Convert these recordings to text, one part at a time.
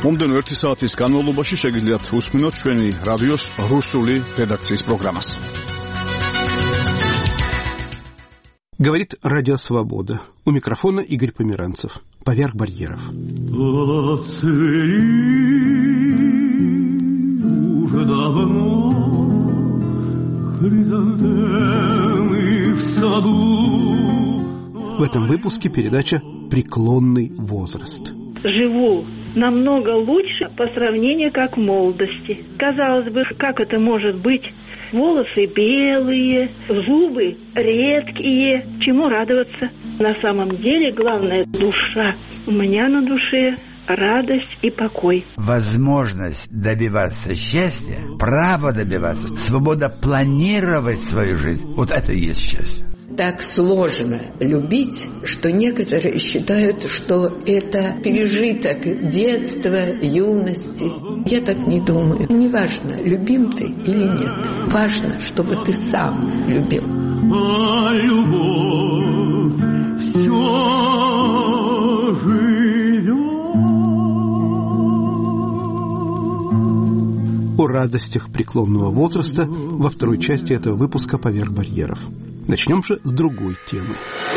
მომდენო 1 საათის განმავლობაში შეგიძლიათ უსმინოთ ჩვენი რადიოს რუსული რედაქციის პროგრამას. Говорит Радио Свобода. У микрофона Игорь Померанцев. Поверх барьеров. Уже давно хризантемы в саду. В этом выпуске передача «Преклонный возраст». Живу намного лучше по сравнению как в молодости. Казалось бы, как это может быть? Волосы белые, зубы редкие. Чему радоваться? На самом деле, главное, душа. У меня на душе радость и покой. Возможность добиваться счастья, право добиваться, свобода планировать свою жизнь. Вот это и есть счастье. Так сложно любить, что некоторые считают, что это пережиток детства, юности. Я так не думаю. Неважно, любим ты или нет. Важно, чтобы ты сам любил. А любовь все живет. О радостях преклонного возраста во второй части этого выпуска «Поверх барьеров». Начнем же с другой темы.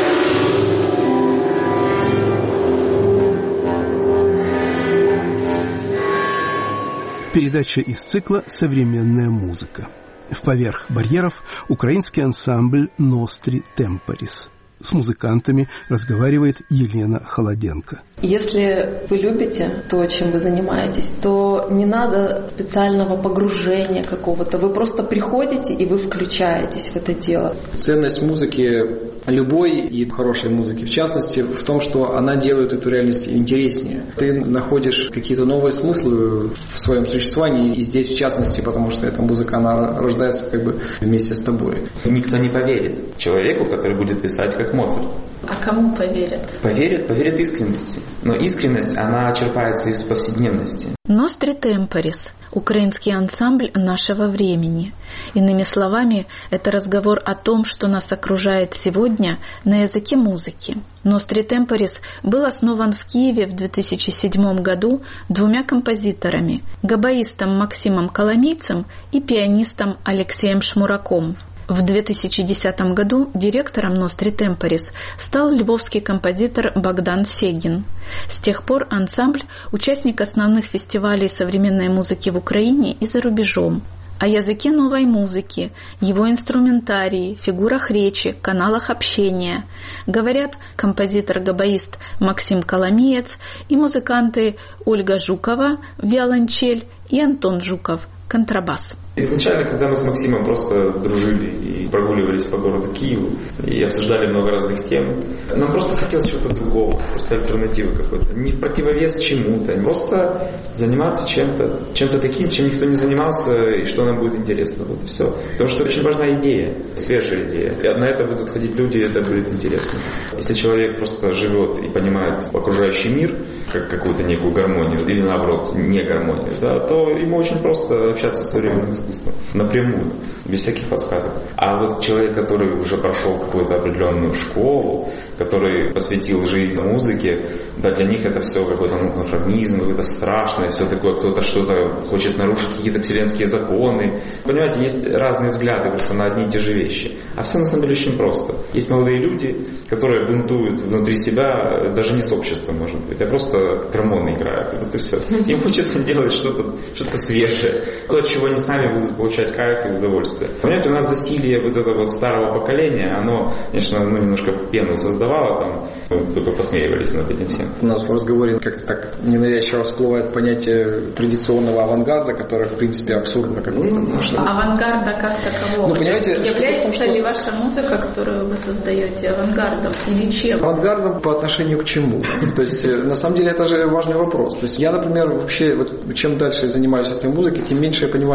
Передача из цикла «Современная музыка». В «Поверх барьеров» украинский ансамбль «Ностри Темпорис». С музыкантами разговаривает Елена Холоденко. Если вы любите то, чем вы занимаетесь, то не надо специального погружения какого-то. Вы просто приходите и вы включаетесь в это дело. Ценность музыки, любой и хорошей музыки, в частности, в том, что она делает эту реальность интереснее. Ты находишь какие-то новые смыслы в своем существовании, и здесь в частности, потому что эта музыка, она рождается как бы вместе с тобой. Никто не поверит человеку, который будет писать как Моцарт. А кому поверят? Поверят искренности. Но искренность, она черпается из повседневности. Ностри Темпорис – украинский ансамбль нашего времени. Иными словами, это разговор о том, что нас окружает сегодня на языке музыки. Ностри Темпорис был основан в Киеве в 2007 году двумя композиторами – габаистом Максимом Коломийцем и пианистом Алексеем Шмураком. В 2010 году директором Ностри Темпорис стал львовский композитор Богдан Сегин. С тех пор ансамбль – участник основных фестивалей современной музыки в Украине и за рубежом. О языке новой музыки, его инструментарии, фигурах речи, каналах общения говорят композитор-габаист Максим Коломиец и музыканты Ольга Жукова, виолончель, и Антон Жуков, контрабас. Изначально, когда мы с Максимом просто дружили и прогуливались по городу Киеву и обсуждали много разных тем, нам просто хотелось чего-то другого, просто альтернативы какой-то. Не в противовес чему-то, просто заниматься чем-то таким, чем никто не занимался и что нам будет интересно. Вот и все. Потому что очень важна идея, свежая идея. И на это будут ходить люди, и это будет интересно. Если человек просто живет и понимает окружающий мир как какую-то некую гармонию или наоборот не гармонию, да, то ему очень просто общаться с современным искусством напрямую, без всяких подсказок. А вот человек, который уже прошел какую-то определенную школу, который посвятил жизнь музыке, да, для них это все какой-то конформизм, какое-то страшное, все такое, кто-то что-то хочет нарушить, какие-то вселенские законы. Понимаете, есть разные взгляды просто на одни и те же вещи. А все на самом деле очень просто. Есть молодые люди, которые бунтуют внутри себя, даже не с обществом, может быть, а просто граммоны играют. Вот и все. Им хочется делать что-то свежее. То, от чего они сами будут получать кайф и удовольствие. Понимаете, у нас засилие вот этого вот старого поколения, оно, конечно, немножко пену создавало, там, мы только посмеивались над этим всем. У нас в разговоре как-то так ненавязчиво всплывает понятие традиционного авангарда, которое, в принципе, абсурдно. Авангарда как такового? Понимаете, является ли ваша музыка, которую вы создаете, авангардом или чем? Авангардом по отношению к чему? То есть, на самом деле, это же важный вопрос. То есть, я, например, вообще, вот, чем дальше я занимаюсь этой музыкой, тем меньше я понимаю, что такое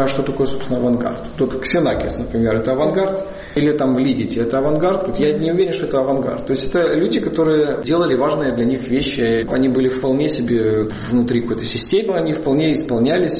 собственно, авангард. Тут Ксенакис, например, это авангард, или там Лигити, это авангард. Тут я не уверен, что это авангард. То есть это люди, которые делали важные для них вещи. Они были вполне себе внутри какой-то системы, они вполне исполнялись.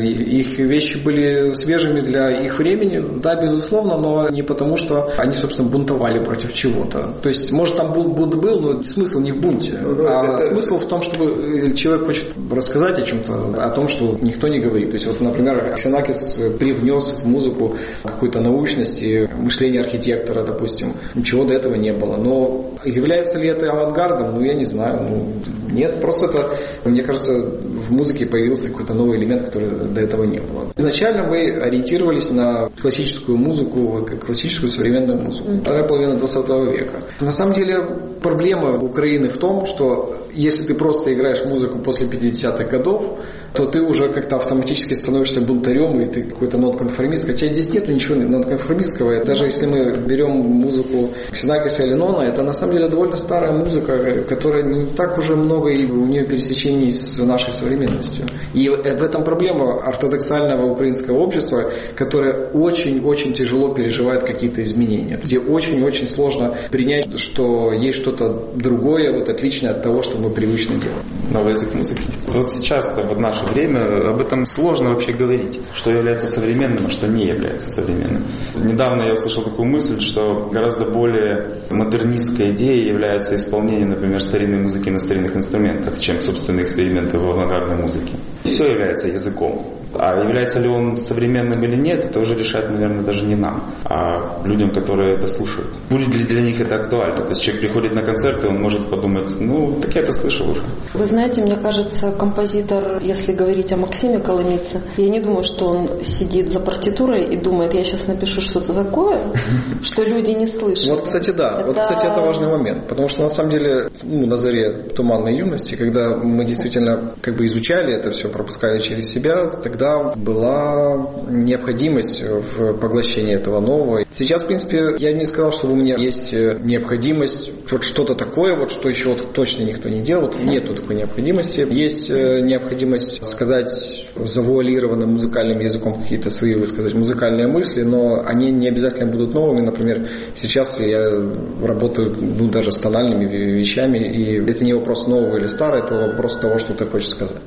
Их вещи были свежими для их времени, да, безусловно, но не потому, что они, собственно, бунтовали против чего-то. То есть, может, там бунт был, но смысл не в бунте, а смысл в том, чтобы человек хочет рассказать о чем-то, о том, что никто не говорит. То есть, вот, например, Ксенакис привнес в музыку какой-то научности, мышления архитектора, допустим. Ничего до этого не было. Но является ли это авангардом? Я не знаю. Нет, просто это, мне кажется, в музыке появился какой-то новый элемент, который до этого не было. Изначально мы ориентировались на классическую музыку, классическую современную музыку. Вторая половина 20 века. На самом деле проблема Украины в том, что если ты просто играешь музыку после 50-х годов, то ты уже как-то автоматически становишься бунтарем, и ты какой-то нонконформист. Хотя здесь нет ничего нонконформистского. Даже если мы берем музыку Ксенакиса или Нона, это на самом деле довольно старая музыка, которая не так уже много, и у нее пересечений с нашей современностью. И в этом проблема ортодоксального украинского общества, которое очень-очень тяжело переживает какие-то изменения, где очень-очень сложно принять, что есть что-то другое, вот отличное от того, что мы привычно делаем. Новый язык музыки. Вот сейчас-то, в наше время, об этом сложно вообще говорить, что является современным, а что не является современным. Недавно я услышал такую мысль, что гораздо более модернистской идеей является исполнение, например, старинной музыки на старинных инструментах, чем собственные эксперименты в авангардной музыке. Все является языком. А является ли он современным или нет, это уже решать, наверное, даже не нам, а людям, которые это слушают. Будет ли для них это актуально? То есть человек приходит на концерт, и он может подумать, так я это слышал уже. Вы знаете, мне кажется, композитор, если говорить о Максиме Коломице, я не думаю, что он сидит за партитурой и думает, я сейчас напишу что-то такое, что люди не слышат. Вот, кстати, да. Вот, кстати, это важный момент. Потому что, на самом деле, на заре туманной юности, когда мы действительно изучали это все, пропускали через себя, тогда была необходимость в поглощении этого нового. Сейчас, в принципе, я не сказал, что у меня есть необходимость вот что-то такое, вот что еще точно никто не делал. Нету такой необходимости. Есть необходимость сказать завуалированным музыкальным языком какие-то свои, высказать музыкальные мысли, но они не обязательно будут новыми. Например, сейчас я работаю даже с тональными вещами, и это не вопрос нового или старого, это вопрос того, что ты хочешь сказать.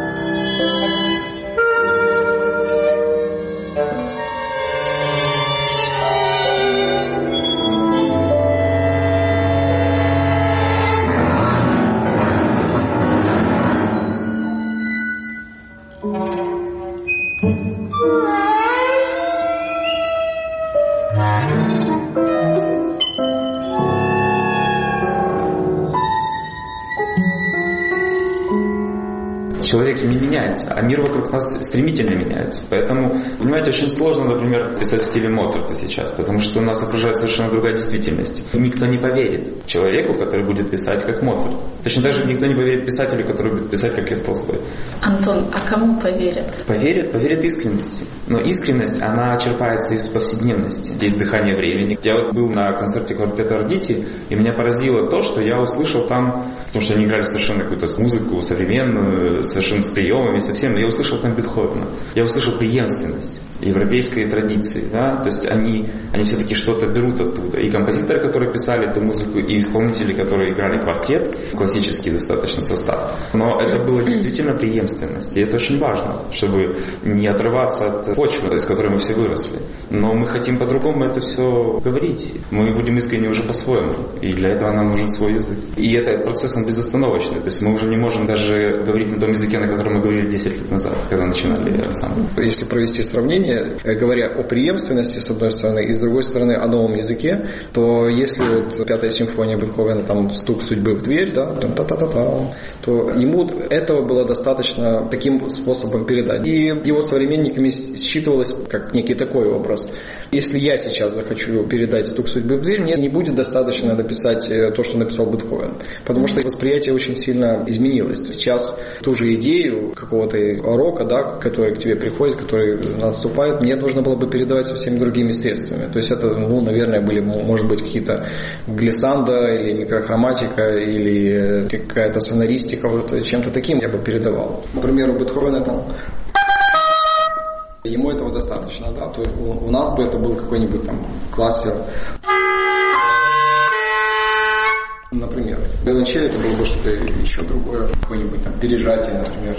Человек не меняется, а мир вокруг нас стремительно меняется. Поэтому, понимаете, очень сложно, например, писать в стиле Моцарта сейчас, потому что нас окружает совершенно другая действительность. Никто не поверит человеку, который будет писать как Моцарт. Точно так же никто не поверит писателю, который будет писать как Лев Толстой. Антон, а кому поверят? Поверят искренности. Но искренность, она черпается из повседневности, из дыхания времени. Я был на концерте квартета Ардити, и меня поразило то, что я услышал там, потому что они играли совершенно какую-то музыку современную, совершенно с приемами, совсем. Но я услышал там Бетховена. Я услышал преемственность европейской традиции. Да? То есть они все-таки что-то берут оттуда. И композиторы, которые писали эту музыку, и исполнители, которые играли квартет, классический достаточно состав. Но это было действительно преемственность. И это очень важно, чтобы не отрываться от почвы, из которой мы все выросли. Но мы хотим по-другому это все говорить. Мы будем искренне уже по-своему. И для этого нам нужен свой язык. И этот процесс, он безостановочный. То есть мы уже не можем даже говорить на том языке, на котором мы говорили 10 лет назад, когда начинали ансамбль. Если провести сравнение, говоря о преемственности с одной стороны, и с другой стороны о новом языке, то если вот Пятая симфония Бетховена, там стук судьбы в дверь, да, то ему этого было достаточно таким способом передать. И его современниками считывалось как некий такой образ. Если я сейчас захочу передать стук судьбы в дверь, мне не будет достаточно написать то, что написал Бетховен. Потому что восприятие очень сильно изменилось. Сейчас ту же идею какого-то рока, да, который к тебе приходит, который наступает, мне нужно было бы передавать совсем другими средствами. То есть это, наверное, были, может быть, какие-то глиссанда или микрохроматика или какая-то сонористика, 'артистика, вот чем-то таким я бы передавал. Например, у Бетховена там... Ему этого достаточно, да? То есть у нас бы это был какой-нибудь там кластер. Например, виолончель это было бы что-то еще другое, какое-нибудь там пережатие, например.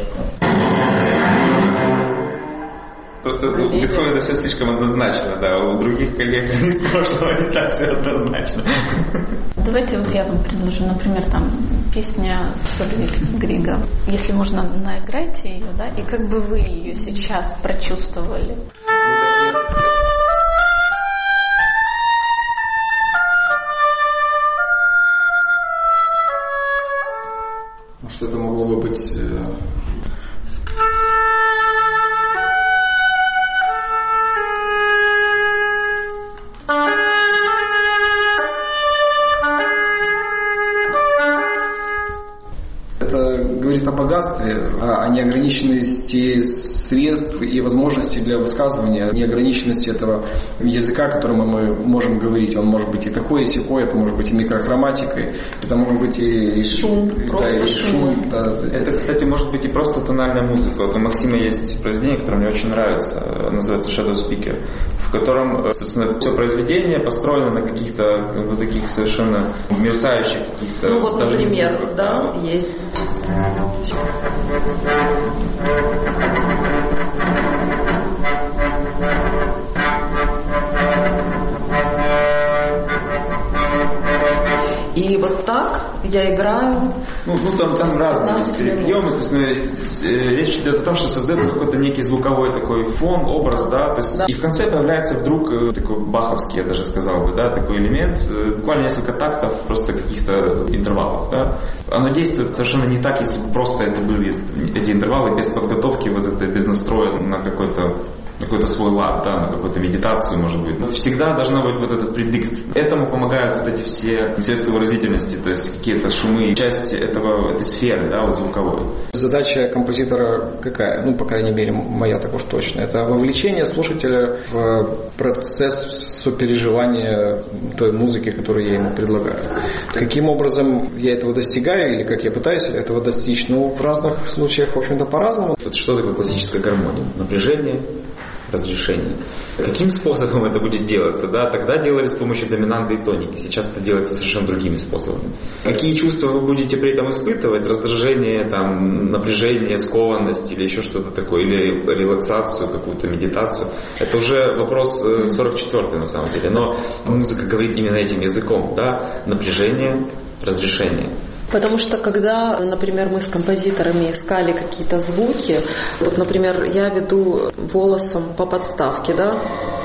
Просто у Бетховена все слишком однозначно, да, у других коллег из прошлого не так все однозначно. Давайте вот я вам предложу, например, там песня Сольвейг Грига. Если можно, наиграйте ее, да, и как бы вы ее сейчас прочувствовали. Что это могло бы быть? Это говорит о богатстве, о неограниченности средств и возможностей для высказывания, неограниченности этого языка, которым мы можем говорить. Он может быть и такой, и сякой, это может быть и микрохроматикой, это может быть и шум, и шум. Да. Это, кстати, может быть и просто тональная музыка. Вот у Максима есть произведение, которое мне очень нравится, называется Shadow Speaker, в котором, собственно, все произведение построено на каких-то вот таких совершенно мерцающих каких-то... Ну вот, например, да, есть. И вот так я играю. Ну там разные приемы. То есть, речь идет о том, что создается какой-то некий звуковой такой фон, образ, да. То есть, да. И в конце появляется вдруг такой баховский, я даже сказал бы, да, такой элемент, буквально несколько тактов, просто каких-то интервалов, да. Оно действует совершенно не так, если бы просто это были эти интервалы без подготовки, вот это, без настроя на какой-то свой лад, да, на какую-то медитацию, может быть. Но всегда должна быть вот этот предикт. Этому помогают вот эти все средства выразительности, то есть какие-то шумы, часть этой сферы, да, вот звуковой. Задача композитора какая? Ну, по крайней мере, моя так уж точно. Это вовлечение слушателя в процесс сопереживания той музыки, которую я ему предлагаю. Каким образом я этого достигаю или как я пытаюсь этого достичь? Ну, в разных случаях, в общем-то, по-разному. Вот что такое классическая гармония? Напряжение, разрешение. Каким способом это будет делаться? Да? Тогда делали с помощью доминанты и тоники. Сейчас это делается совершенно другими способами. Какие чувства вы будете при этом испытывать? Раздражение, там, напряжение, скованность или еще что-то такое? Или релаксацию, какую-то медитацию? Это уже вопрос 44-й на самом деле. Но музыка говорит именно этим языком. Да? Напряжение, разрешение. Потому что когда, например, мы с композиторами искали какие-то звуки, вот, например, я веду волосом по подставке, да,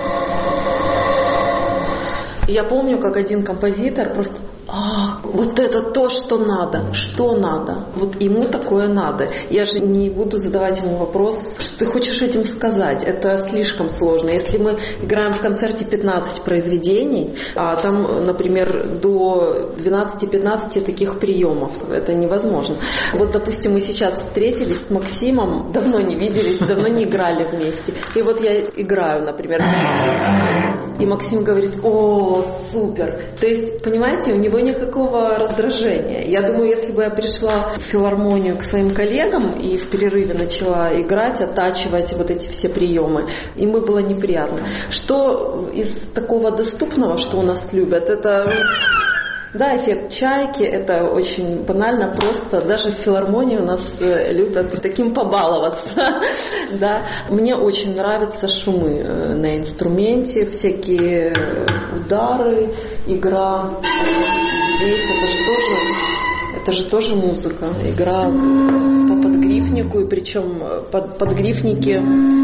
и я помню, как один композитор просто: вот это то, что надо, вот ему такое надо. Я же не буду задавать ему вопрос, что ты хочешь этим сказать, это слишком сложно. Если мы играем в концерте 15 произведений, а там, например, до 12-15 таких приемов, это невозможно. Вот, допустим, мы сейчас встретились с Максимом, давно не виделись, давно не играли вместе, и вот я играю, например, и Максим говорит: о, супер. То есть, понимаете, у него никакого раздражения. Я думаю, если бы я пришла в филармонию к своим коллегам и в перерыве начала играть, оттачивать вот эти все приемы, им бы было неприятно. Что из такого доступного, что у нас любят, это... Да, эффект чайки, это очень банально, просто даже в филармонии у нас любят таким побаловаться. Да. Мне очень нравятся шумы на инструменте, всякие удары, игра. Здесь это же тоже музыка, игра по подгрифнику, и причем подгрифники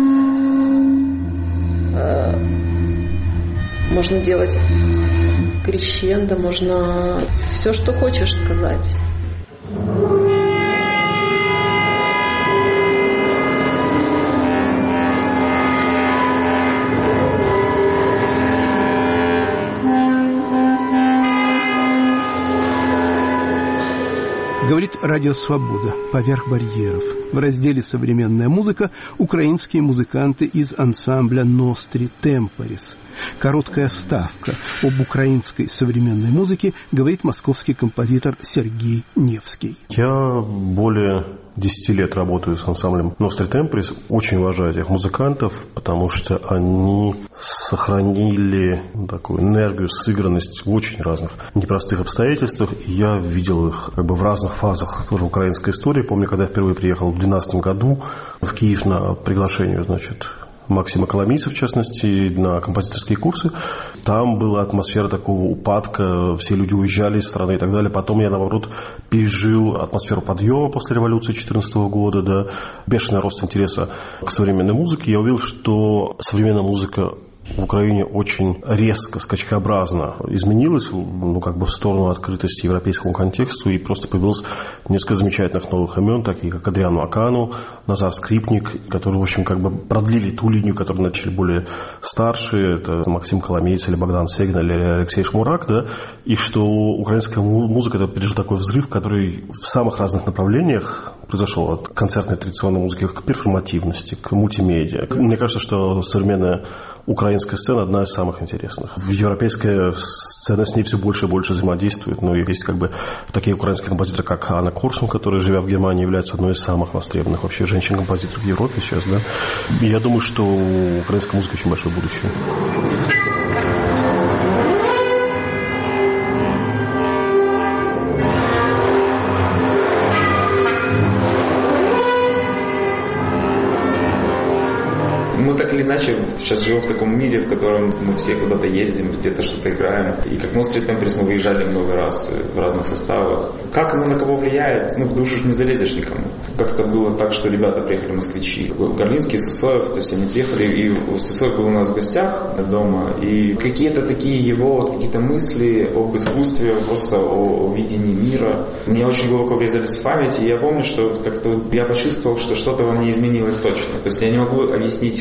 можно делать крещендо, можно все, что хочешь сказать. Говорит Радио Свобода «Поверх барьеров». В разделе «Современная музыка» украинские музыканты из ансамбля «Ностри Темпорис». Короткая вставка об украинской современной музыке говорит московский композитор Сергей Невский. Я более 10 лет работаю с ансамблем «Ностри Темпорис». Очень уважаю этих музыкантов, потому что они сохранили такую энергию, сыгранность в очень разных непростых обстоятельствах. И я видел их в разных фазах тоже украинской истории. Помню, когда я впервые приехал в 2012 году в Киев на приглашение, Максима Коломийца, в частности, на композиторские курсы. Там была атмосфера такого упадка, все люди уезжали из страны и так далее. Потом я, наоборот, пережил атмосферу подъема после революции 2014 года, бешеный рост интереса к современной музыке. Я увидел, что современная музыка в Украине очень резко, скачкообразно изменилась, в сторону открытости европейскому контексту, и просто появилось несколько замечательных новых имен, такие как Адриан Макану, Назар Скрипник, которые, продлили ту линию, которую начали более старшие, это Максим Коломейц или Богдан Сегин или Алексей Шмурак, и что украинская музыка пережила такой взрыв, который в самых разных направлениях произошел, от концертной традиционной музыки к перформативности, к мультимедиа. Мне кажется, что современная украинская сцена одна из самых интересных. Европейская сцена с ней все больше и больше взаимодействует. И есть такие украинские композиторы, как Анна Корсун, которая, живя в Германии, является одной из самых востребованных вообще женщин-композиторов в Европе сейчас. И я думаю, что у украинской музыки очень большое будущее. Мы так или иначе сейчас живем в таком мире, в котором мы все куда-то ездим, где-то что-то играем. И как Ностри Темпорис мы выезжали много раз в разных составах. Как оно на кого влияет? В душу же не залезешь никому. Как-то было так, что ребята приехали москвичи. Горлинский, Сысоев, то есть они приехали, и Сысоев был у нас в гостях дома. И какие-то такие его какие-то мысли об искусстве, просто о видении мира, мне очень глубоко врезались в память. И я помню, что как-то я почувствовал, что что-то во мне изменилось точно. То есть я не могу объяснить,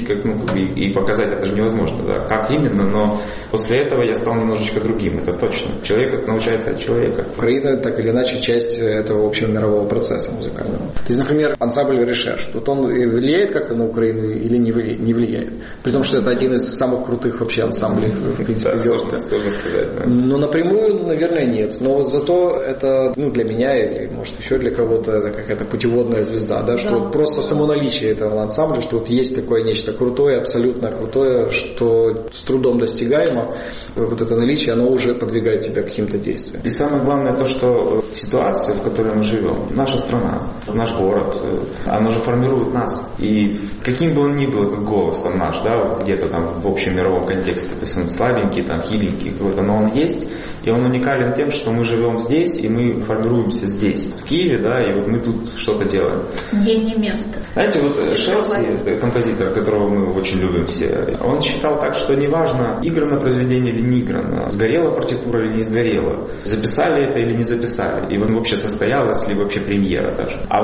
и показать это же невозможно, как именно, но после этого я стал немножечко другим, это точно. Человек научается от человека. Украина так или иначе часть этого общего мирового процесса музыкального. То есть, например, ансамбль «Решерш», он влияет как-то на Украину или не влияет? При том, что это один из самых крутых вообще ансамблей, в принципе, да, сложно сказать, да. Но напрямую, наверное, нет. Но зато это, для меня или, может, еще для кого-то, это какая-то путеводная звезда, что просто само наличие этого ансамбля, что есть такое нечто крутое, абсолютно крутое, что с трудом достигаемо, это наличие, оно уже подвигает тебя к каким-то действиям. И самое главное то, что ситуация, в которой мы живем, наша страна, наш город, она же формирует нас. И каким бы он ни был этот голос наш, где-то в общем мировом контексте, то есть он слабенький, хиленький какой-то, но он есть, и он уникален тем, что мы живем здесь, и мы формируемся здесь, в Киеве, и мы тут что-то делаем. Где не место. Знаете, Шелси, композитор, которого мы очень любим все, он считал так, что неважно, играно произведение или не играно, сгорела партитура или не сгорела, записали это или не записали, и вообще состоялась ли вообще премьера даже. А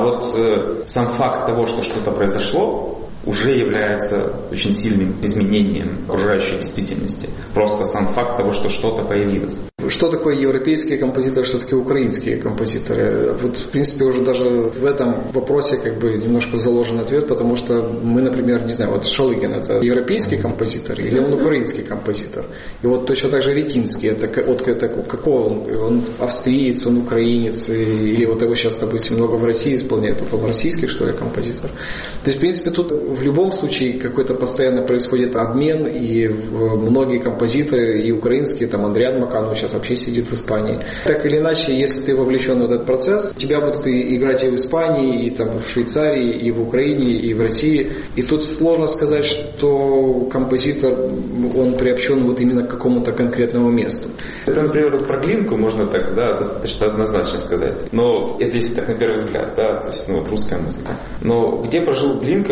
сам факт того, что что-то произошло, уже является очень сильным изменением окружающей действительности. Просто сам факт того, что что-то появилось. Что такое европейские композиторы, что такое украинские композиторы? В принципе, уже даже в этом вопросе немножко заложен ответ, потому что мы, например, не знаю, Шалыгин это европейский композитор или он украинский композитор? И точно так же Ретинский, это какого он австриец, он украинец, или его сейчас, допустим, много в России исполняет, он российский, что ли, композитор? То есть, в принципе, тут в любом случае какой-то постоянно происходит обмен, и многие композиторы, и украинские, Адриан Макану сейчас вообще сидит в Испании. Так или иначе, если ты вовлечен в этот процесс, тебя будут играть и в Испании, и в Швейцарии, и в Украине, и в России. И тут сложно сказать, что композитор, он приобщен именно к какому-то конкретному месту. Это, например, про Глинку можно так, достаточно однозначно сказать. Но это если так на первый взгляд, то есть, русская музыка. Но где прожил Глинка всю свою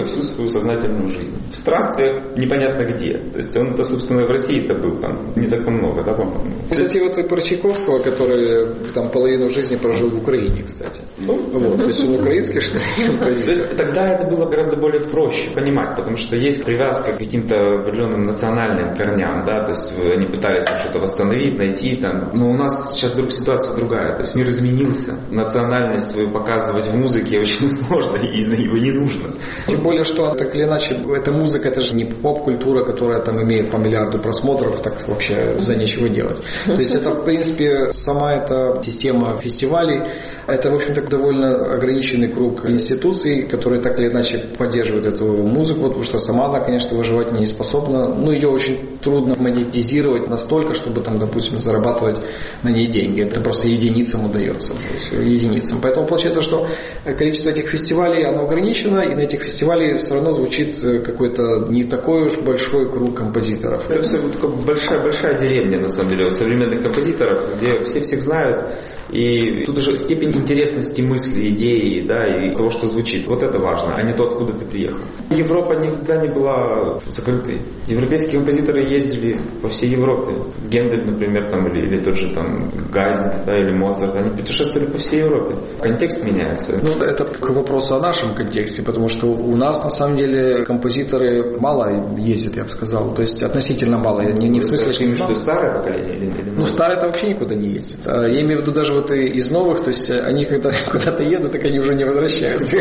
сознательную жизнь. В странствиях непонятно где. То есть он-то, собственно, в России-то был там не так много, да, по-моему. Кстати, вот и про Чайковского, который там половину жизни прожил в Украине, кстати. Вот, то есть он украинский, что ли, композитор. То есть тогда это было гораздо более проще понимать, потому что есть привязка к каким-то определенным национальным корням, да, то есть они пытались там что-то восстановить, найти там. Но у нас сейчас ситуация другая, то есть мир изменился, национальность свою показывать в музыке очень сложно, и его не нужно. Тем более, что так или иначе, эта музыка, это же не поп-культура, которая там имеет по миллиарду просмотров, так вообще за ничего делать. То есть это, в принципе, сама эта система фестивалей, это, в общем-то, довольно ограниченный круг институций, которые так или иначе поддерживают эту музыку, потому что сама она, конечно, выживать не способна. Ну, ее очень трудно монетизировать настолько, чтобы там, допустим, зарабатывать на ней деньги. Это просто единицам удается. Единицам. Поэтому получается, что количество этих фестивалей, оно ограничено, и на этих фестивалях все равно звучит какой-то не такой уж большой круг композиторов. Это все такая большая деревня, на самом деле, вот современных композиторов, где все всех знают, и тут уже степень интересности мысли, идеи, да, и того, что звучит. Вот это важно, а не то, откуда ты приехал. Европа никогда не была закрытой. Европейские композиторы ездили по всей Европе. Гендель, например, там, или тот же там Гайден, да, или Моцарт, они путешествовали по всей Европе. Контекст меняется. Ну, это к вопросу о нашем контексте, потому что у нас, на самом деле, композиторы мало ездят, я бы сказал. То есть относительно мало. Не в смысле, что старое поколение или ну, старое-то вообще никуда не ездит. Я имею в виду даже вот из новых, то есть они когда куда-то едут, так они уже не возвращаются.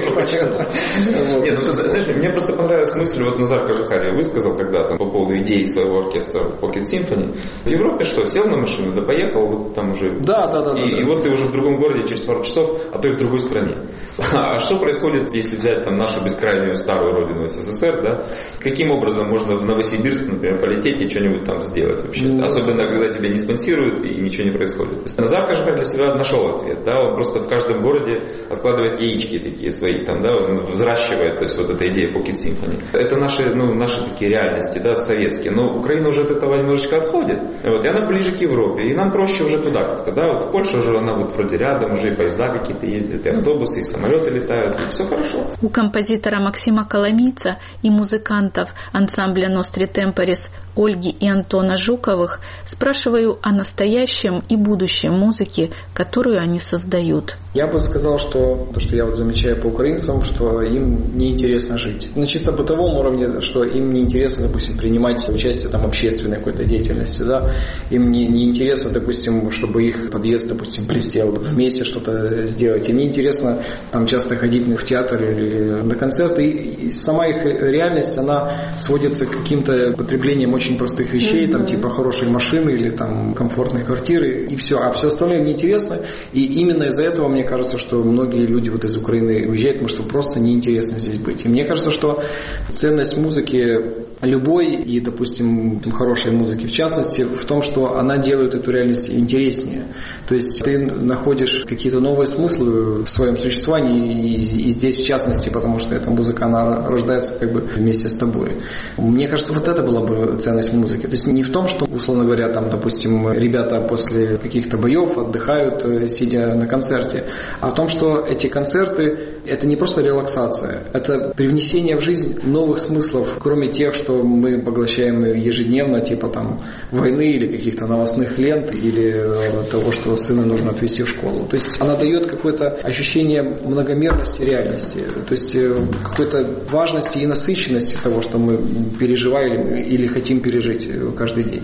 Нет, знаешь, мне просто понравилась мысль, вот Назар Кажухария высказал когда-то по поводу идеи своего оркестра Pocket Symphony. В Европе что, сел на машину, да поехал, вот там уже... Да. И вот ты уже в другом городе через пару часов, а то и в другой стране. А что происходит, если взять там нашу бескрайнюю старую родину СССР, да? Каким образом можно в Новосибирск, например, полететь и что-нибудь там сделать вообще? Особенно, когда тебя не спонсируют и ничего не происходит. То есть Назар Кажухария для себя нашел ответ, да? Он просто в каждом городе откладывает яички такие свои, там, да, он взращивает, то есть вот эта идея Pocket Symphony. Это наши такие реальности, да, советские. Но Украина уже от этого немножечко отходит. Вот, и она ближе к Европе. И нам проще уже туда как-то, да. Вот Польша уже, она вот вроде рядом, уже и поезда какие-то ездят, и автобусы, и самолеты летают, и все хорошо. У композитора Максима Коломийца и музыкантов ансамбля Nostri Temporis Ольги и Антона Жуковых спрашиваю о настоящем и будущем музыки, которую они создают. Я бы сказал, что то, что я вот замечаю по украинцам, что им неинтересно жить. На чисто бытовом уровне, что им неинтересно, допустим, принимать участие там, в общественной какой-то деятельности, да. Им неинтересно, допустим, чтобы их подъезд, допустим, блестел, вместе что-то сделать. Им неинтересно там часто ходить в театр или на концерты. И сама их реальность, она сводится к каким-то потреблениям очень простых вещей, там типа хорошей машины или там комфортной квартиры, и все. А все остальное неинтересно. И именно из-за этого, мне кажется, что многие люди вот из Украины уезжают, потому что просто неинтересно здесь быть. И мне кажется, что ценность музыки любой и, допустим, хорошей музыки в частности в том, что она делает эту реальность интереснее. То есть ты находишь какие-то новые смыслы в своем существовании и здесь в частности, потому что эта музыка, она рождается как бы вместе с тобой. Мне кажется, вот это была бы ценность музыки. То есть не в том, что, условно говоря, там, допустим, ребята после каких-то боев отдыхают, сидя на концерте, а о том, что эти концерты это не просто релаксация, это привнесение в жизнь новых смыслов, кроме тех, что мы поглощаем ежедневно, типа там войны или каких-то новостных лент, или того, что сына нужно отвезти в школу. То есть она дает какое-то ощущение многомерности реальности, то есть какой-то важности и насыщенности того, что мы переживаем или хотим пережить каждый день.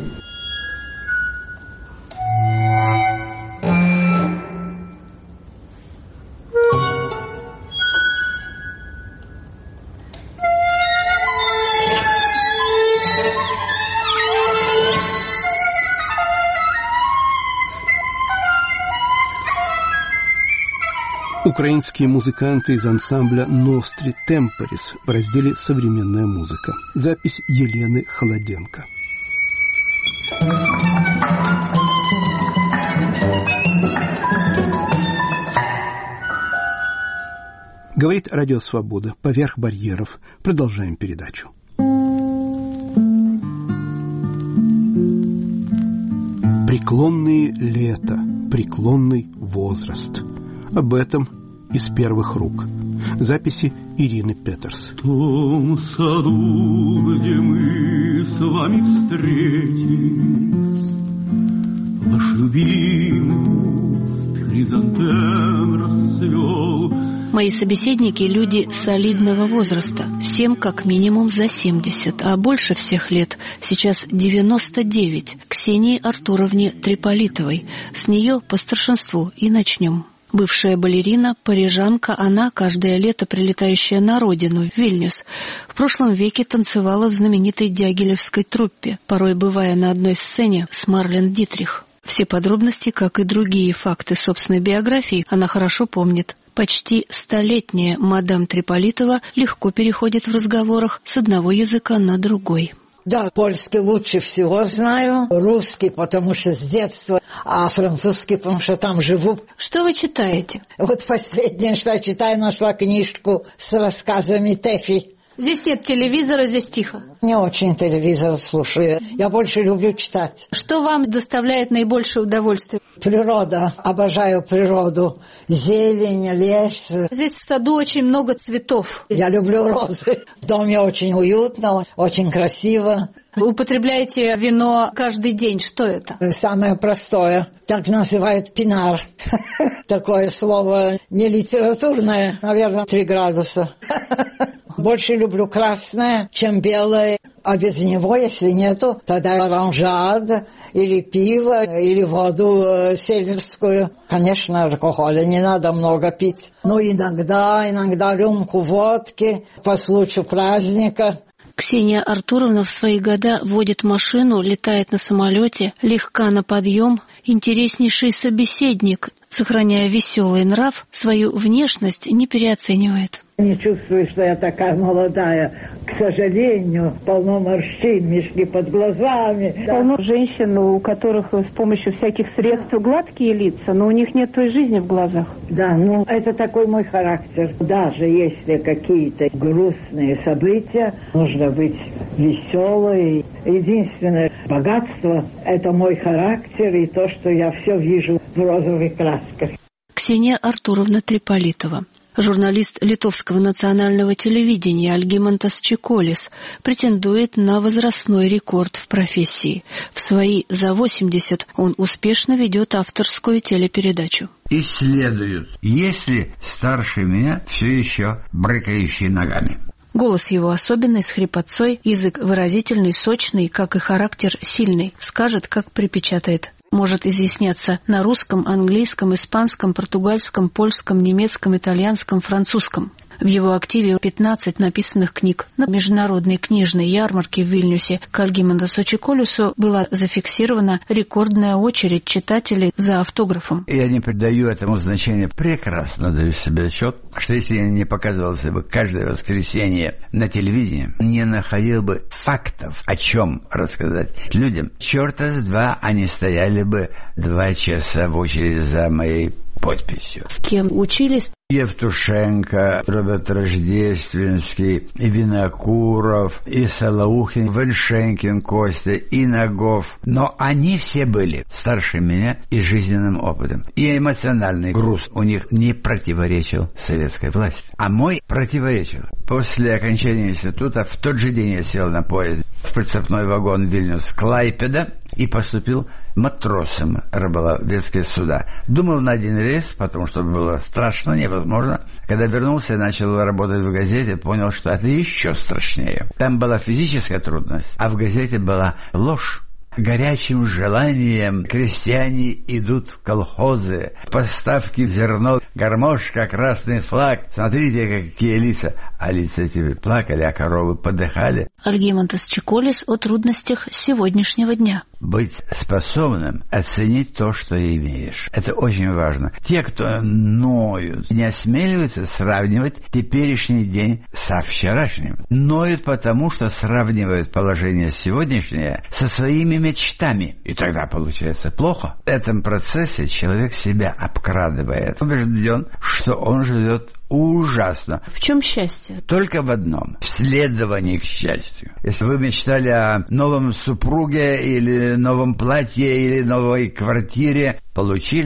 Украинские музыканты из ансамбля Nostri Temporis в разделе «Современная музыка». Запись Елены Холоденко. Говорит Радио Свобода. Поверх барьеров. Продолжаем передачу. Преклонные лета, преклонный возраст. Об этом из первых рук. Записи Ирины Петерс. В том саду, где мы с вами встретились, ваш любимый куст хризантем расцвел. Мои собеседники – люди солидного возраста, всем как минимум за 70, а больше всех лет, сейчас 99, Ксении Артуровне Триполитовой. С нее по старшинству и начнем. Бывшая балерина, парижанка, она, каждое лето прилетающая на родину, в Вильнюс, в прошлом веке танцевала в знаменитой дягилевской труппе, порой бывая на одной сцене с Марлен Дитрих. Все подробности, как и другие факты собственной биографии, она хорошо помнит. Почти столетняя мадам Триполитова легко переходит в разговорах с одного языка на другой. Да, польский лучше всего знаю, русский, потому что с детства, а французский, потому что там живу. Что вы читаете? Вот последнее, что я читаю, нашла книжку с рассказами Тэфи. Здесь нет телевизора, здесь тихо. Не очень телевизор слушаю. Я больше люблю читать. Что вам доставляет наибольшее удовольствие? Природа. Обожаю природу. Зелень, лес. Здесь в саду очень много цветов. Я люблю розы. В доме очень уютно, очень красиво. Вы употребляете вино каждый день. Что это? Самое простое. Так называют пинар. Такое слово не литературное. Наверное, 3 градуса. Больше люблю красное, чем белое. А без него, если нету, тогда оранжад, или пиво, или воду сельдерскую. Конечно, алкоголя не надо много пить. Но иногда рюмку водки по случаю праздника. Ксения Артуровна в свои года водит машину, летает на самолете, легка на подъем, интереснейший собеседник, сохраняя веселый нрав, свою внешность не переоценивает. Не чувствую, что я такая молодая. К сожалению, полно морщин, мешки под глазами. Полно женщин, у которых с помощью всяких средств гладкие лица, но у них нет той жизни в глазах. Да, ну это такой мой характер. Даже если какие-то грустные события, нужно быть веселой. Единственное богатство – это мой характер и то, что я все вижу в розовых красках. Ксения Артуровна Триполитова. Журналист Литовского национального телевидения Альгимантас Чеколис претендует на возрастной рекорд в профессии. В свои за 80 он успешно ведет авторскую телепередачу. Исследуют, есть ли старше меня все еще брыкающие ногами. Голос его особенный, с хрипотцой, язык выразительный, сочный, как и характер сильный. Скажет, как припечатает. Может изъясняться на русском, английском, испанском, португальском, польском, немецком, итальянском, французском. В его активе 15 написанных книг. На международной книжной ярмарке в Вильнюсе к Альгимантасу Чеколису была зафиксирована рекордная очередь читателей за автографом. Я не придаю этому значения. Прекрасно даю себе отчет, что если я не показывался бы каждое воскресенье на телевидении, не находил бы фактов, о чем рассказать людям, черта с два они стояли бы 2 часа в очереди за моей подписью. С кем учились? Евтушенко, Роберт Рождественский, и Винокуров, и Солоухин, Веншенкин, Костя, и Нагов. Но они все были старше меня и жизненным опытом. И эмоциональный груз у них не противоречил советской власти. А мой противоречил. После окончания института в тот же день я сел на поезд в прицепной вагон Вильнюс-Клайпеда и поступил матросом рыболовецкие суда. Думал на 1 рейс, потому что было страшно, невозможно. Когда вернулся и начал работать в газете, понял, что это еще страшнее. Там была физическая трудность, а в газете была ложь. Горячим желанием крестьяне идут в колхозы, поставки зерно, гармошка, красный флаг. Смотрите, какие лица. А лица эти плакали, а коровы подыхали. Альгимантас Чеколис о трудностях сегодняшнего дня. Быть способным оценить то, что имеешь. Это очень важно. Те, кто ноют, не осмеливаются сравнивать теперешний день со вчерашним. Ноют потому, что сравнивают положение сегодняшнее со своими мечтами. И тогда получается плохо. В этом процессе человек себя обкрадывает. Убежден, что он живет ужасно. В чем счастье? Только в одном. В следовании к счастью. Если вы мечтали о новом супруге или новом платье или новой квартире, получили,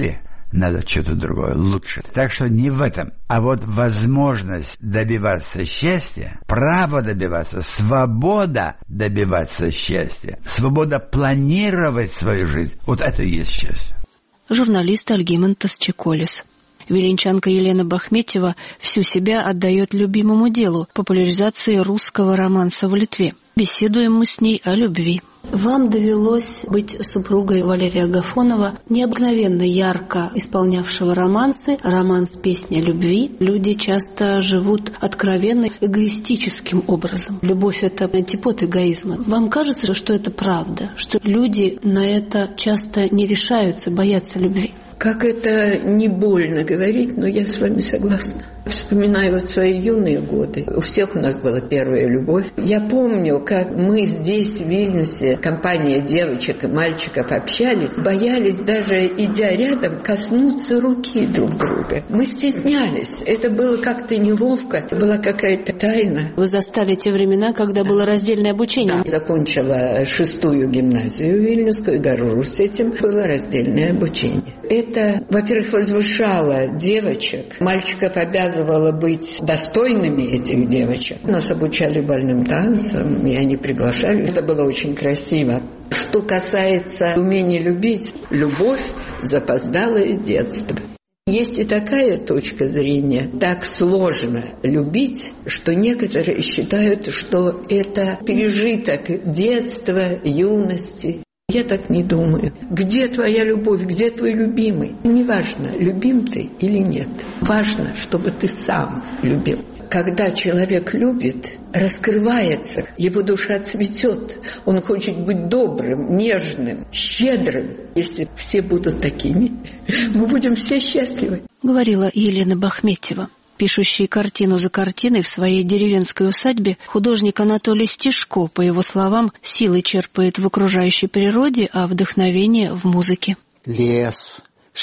надо что-то другое, лучше. Так что не в этом. А вот возможность добиваться счастья, право добиваться, свобода добиваться счастья, свобода планировать свою жизнь, вот это и есть счастье. Журналист Альгимантас Чеколис. Виленчанка Елена Бахметьева всю себя отдает любимому делу – популяризации русского романса в Литве. Беседуем мы с ней о любви. Вам довелось быть супругой Валерия Агафонова, необыкновенно ярко исполнявшего романсы, романс «Песня любви». Люди часто живут откровенно эгоистическим образом. Любовь – это антипод эгоизма. Вам кажется, что это правда, что люди на это часто не решаются, боятся любви? Как это не больно говорить, но я с вами согласна. Вспоминаю вот свои юные годы. У всех у нас была первая любовь. Я помню, как мы здесь, в Вильнюсе, компания девочек и мальчиков общались, боялись даже, идя рядом, коснуться руки друг друга. Мы стеснялись. Это было как-то неловко. Была какая-то тайна. Вы застали те времена, когда было раздельное обучение? Да. Закончила 6-ю гимназию Вильнюсскую и горжусь этим. Было раздельное обучение. Это, во-первых, возвышало девочек. Мальчиков обязывало быть достойными этих девочек. Нас обучали бальным танцам, и они приглашали. Это было очень красиво. Что касается умения любить, любовь – запоздалое детство. Есть и такая точка зрения. Так сложно любить, что некоторые считают, что это пережиток детства, юности. Я так не думаю. Где твоя любовь, где твой любимый? Неважно, любим ты или нет. Важно, чтобы ты сам любил. Когда человек любит, раскрывается, его душа цветет. Он хочет быть добрым, нежным, щедрым. Если все будут такими, мы будем все счастливы. Говорила Елена Бахметьева. Пишущий картину за картиной в своей деревенской усадьбе, художник Анатолий Стишко, по его словам, силы черпает в окружающей природе, а вдохновение в музыке. Лес.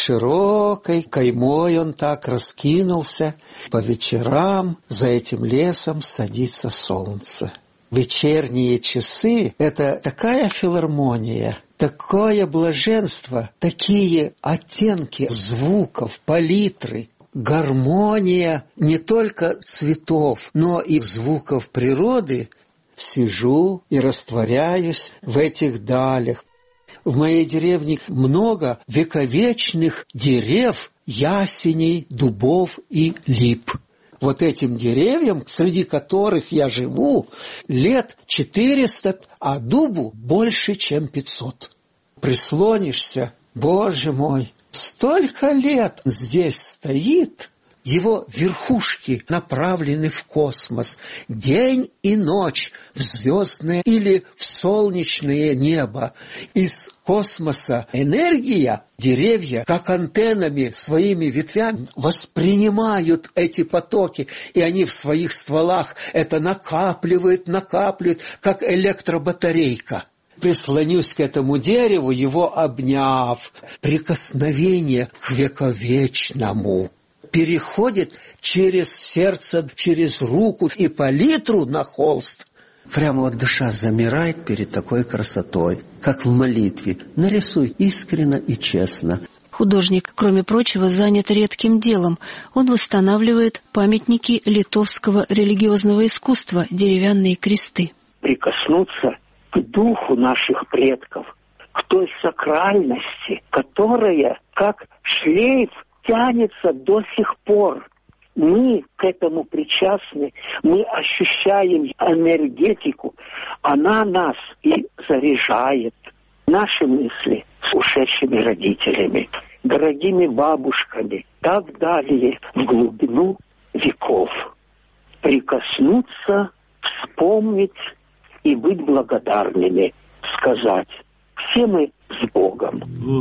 Широкой каймой он так раскинулся. По вечерам за этим лесом садится солнце. Вечерние часы — это такая филармония, такое блаженство, такие оттенки звуков, палитры. Гармония не только цветов, но и звуков природы. Сижу и растворяюсь в этих далях. В моей деревне много вековечных дерев, ясеней, дубов и лип. Вот этим деревьям, среди которых я живу, лет 400, а дубу больше, чем 500. Прислонишься, Боже мой, столько лет здесь стоит, его верхушки направлены в космос, день и ночь в звездное или в солнечное небо. Из космоса энергия, деревья, как антеннами своими ветвями, воспринимают эти потоки, и они в своих стволах это накапливают, как электробатарейка. Прислонюсь к этому дереву, его обняв. Прикосновение к вековечному переходит через сердце, через руку и палитру на холст. Прямо вот душа замирает перед такой красотой, как в молитве. Нарисуй искренне и честно. Художник, кроме прочего, занят редким делом. Он восстанавливает памятники литовского религиозного искусства, деревянные кресты. Прикоснуться к духу наших предков, к той сакральности, которая, как шлейф, тянется до сих пор. Мы к этому причастны, мы ощущаем энергетику, она нас и заряжает. Наши мысли с ушедшими родителями, дорогими бабушками, так далее, в глубину веков. Прикоснуться, вспомнить и быть благодарными, сказать: все мы с Богом.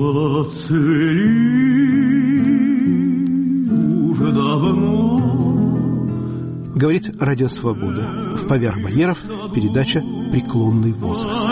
Говорит Радио Свобода. В «Поверх барьеров» передача «Преклонный возраст».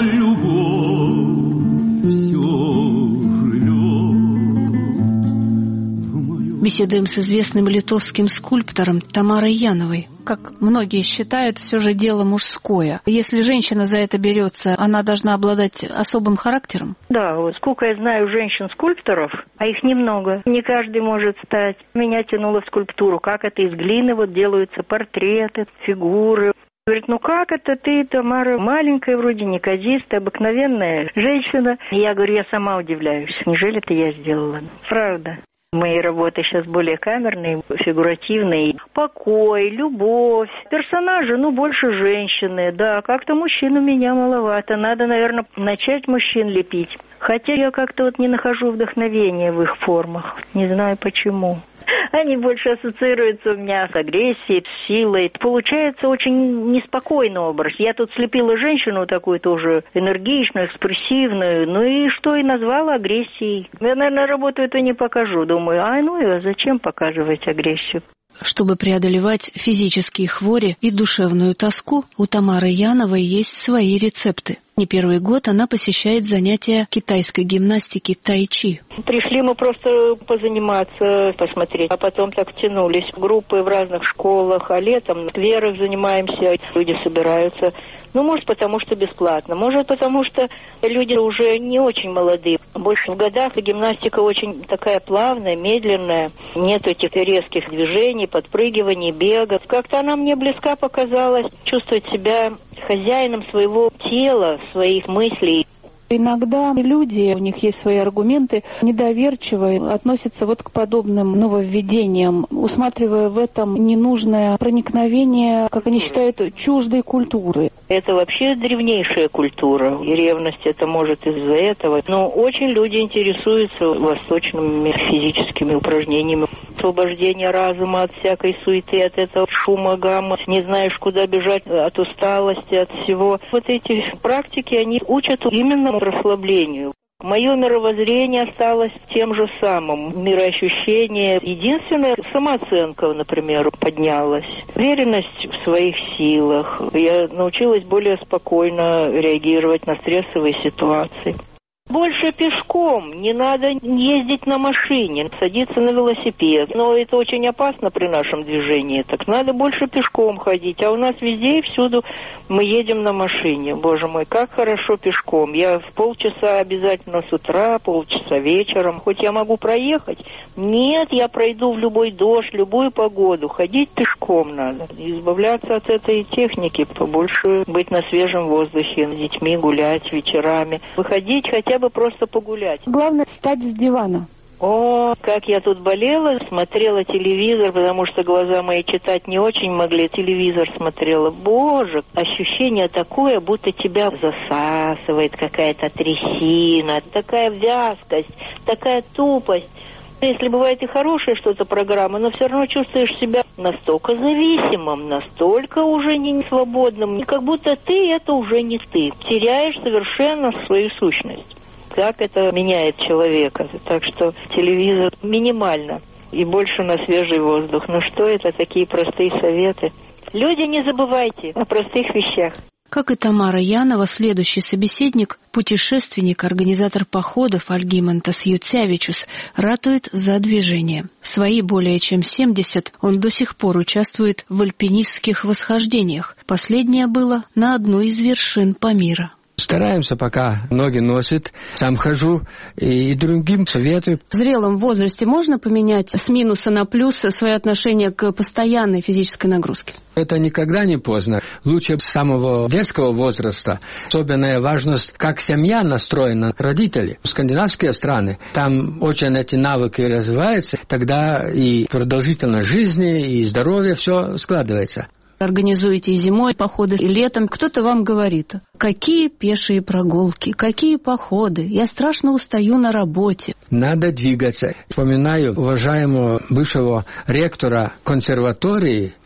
Беседуем с известным литовским скульптором Тамарой Яновой. Как многие считают, все же дело мужское. Если женщина за это берется, она должна обладать особым характером? Да, вот сколько я знаю женщин-скульпторов, а их немного. Не каждый может стать. Меня тянуло в скульптуру, как это из глины вот делаются портреты, фигуры. Говорит, ну как это ты, Тамара, маленькая вроде, неказистая, обыкновенная женщина. И я говорю, я сама удивляюсь. Неужели это я сделала? Правда. Мои работы сейчас более камерные, фигуративные. Покой, любовь. Персонажи, больше женщины. Да, как-то мужчин у меня маловато. Надо, наверное, начать мужчин лепить. Хотя я как-то не нахожу вдохновения в их формах. Не знаю почему. Они больше ассоциируются у меня с агрессией, с силой. Получается очень неспокойный образ. Я тут слепила женщину такую тоже энергичную, экспрессивную. Ну и что и назвала агрессией. Я, наверное, работу эту не покажу. Думаю, зачем показывать агрессию? Чтобы преодолевать физические хвори и душевную тоску, у Тамары Яновой есть свои рецепты. Не первый год она посещает занятия китайской гимнастики тай-чи. Пришли мы просто позаниматься, посмотреть, а потом так тянулись. Группы в разных школах, а летом в скверах занимаемся, люди собираются. Может, потому что бесплатно, может, потому что люди уже не очень молодые. Больше в годах, и гимнастика очень такая плавная, медленная. Нет этих резких движений, подпрыгиваний, бега. Как-то она мне близка показалась, чувствовать себя хозяином своего тела, своих мыслей. Иногда люди, у них есть свои аргументы, недоверчиво относятся к подобным нововведениям, усматривая в этом ненужное проникновение, как они считают, чуждой культуры. Это вообще древнейшая культура, и ревность это может из-за этого. Но очень люди интересуются восточными физическими упражнениями. Освобождение разума от всякой суеты, от этого шума, гамма, не знаешь, куда бежать, от усталости, от всего. Эти практики, они учат именно расслаблению. Мое мировоззрение осталось тем же самым. Мироощущение. Единственное, самооценка, например, поднялась. Уверенность в своих силах. Я научилась более спокойно реагировать на стрессовые ситуации. Больше пешком, не надо ездить на машине, садиться на велосипед. Но это очень опасно при нашем движении. Так надо больше пешком ходить. А у нас везде и всюду мы едем на машине. Боже мой, как хорошо пешком. Я в полчаса обязательно с утра, полчаса вечером. Хоть я могу проехать. Нет, я пройду в любой дождь, любую погоду. Ходить пешком надо. Избавляться от этой техники. Побольше быть на свежем воздухе, с детьми гулять вечерами. Выходить хотя бы просто погулять. Главное встать с дивана. О, как я тут болела, смотрела телевизор, потому что глаза мои читать не очень могли. Телевизор смотрела. Боже, ощущение такое, будто тебя засасывает какая-то трясина, такая вязкость, такая тупость. Если бывает и хорошая что-то программа, но все равно чувствуешь себя настолько зависимым, настолько уже не свободным, как будто ты это уже не ты. Теряешь совершенно свою сущность. Как это меняет человека. Так что телевизор минимально и больше на свежий воздух. Что это, такие простые советы. Люди, не забывайте о простых вещах. Как и Тамара Янова, следующий собеседник, путешественник, организатор походов Альгимантас Юцявичус, ратует за движение. В свои более чем 70 он до сих пор участвует в альпинистских восхождениях. Последнее было на одну из вершин Памира. Стараемся, пока ноги носит. Сам хожу и другим советую. В зрелом возрасте можно поменять с минуса на плюс свое отношение к постоянной физической нагрузке? Это никогда не поздно. Лучше с самого детского возраста. Особенная важность, как семья настроена, родители. Скандинавские страны, там очень эти навыки развиваются, тогда и продолжительность жизни, и здоровье, все складывается. Организуете и зимой походы, и летом. Кто-то вам говорит, какие пешие прогулки, какие походы, я страшно устаю на работе. Надо двигаться. Вспоминаю уважаемого бывшего ректора консерватории